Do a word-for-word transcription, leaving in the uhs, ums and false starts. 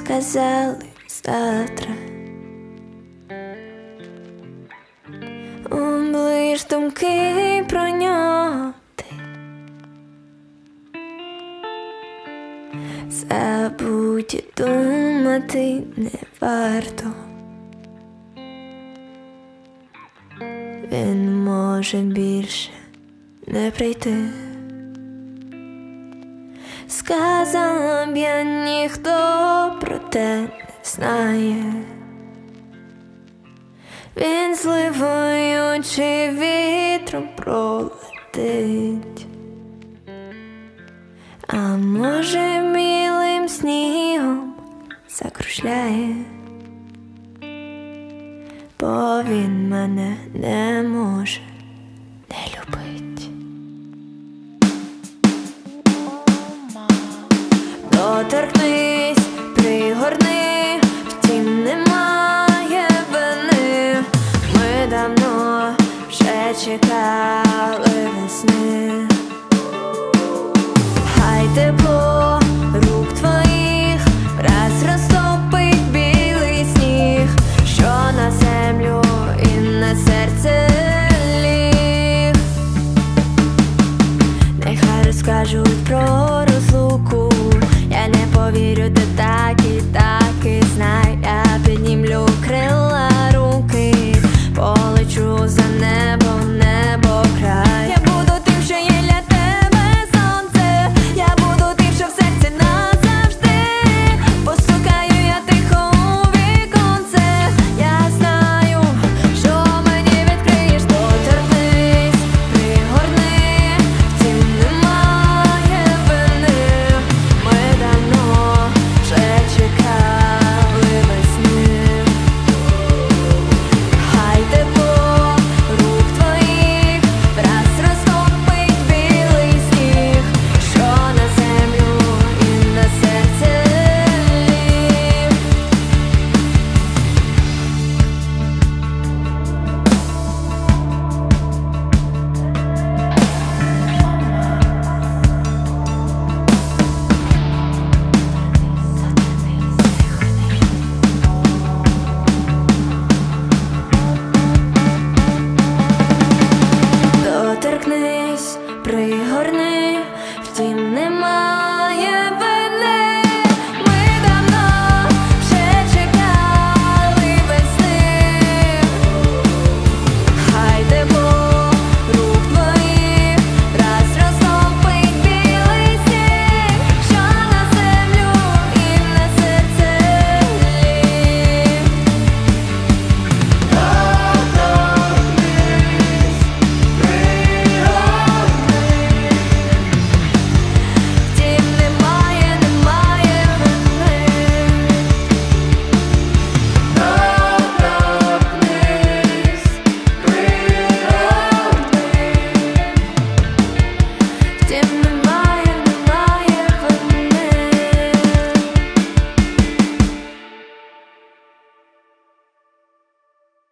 казали завтра. Облиш думки про нього ти. Забудь і думати не варто. Він може більше не прийти. Сказала б я, ніхто про те не знає. Він зливою чи вітром пролетить, а може білим снігом закружляє, бо він мене не може не любить. Доторкнись, пригорни, втім немає вини. Ми давно вже чекали весни. Хай тепло рук твоїх раз розтопить білий сніг, що на землю і на серце ліг. Нехай розкажуть про розлуку, я не повірю, ти так і так і знай. Я піднімлю крила руки, поле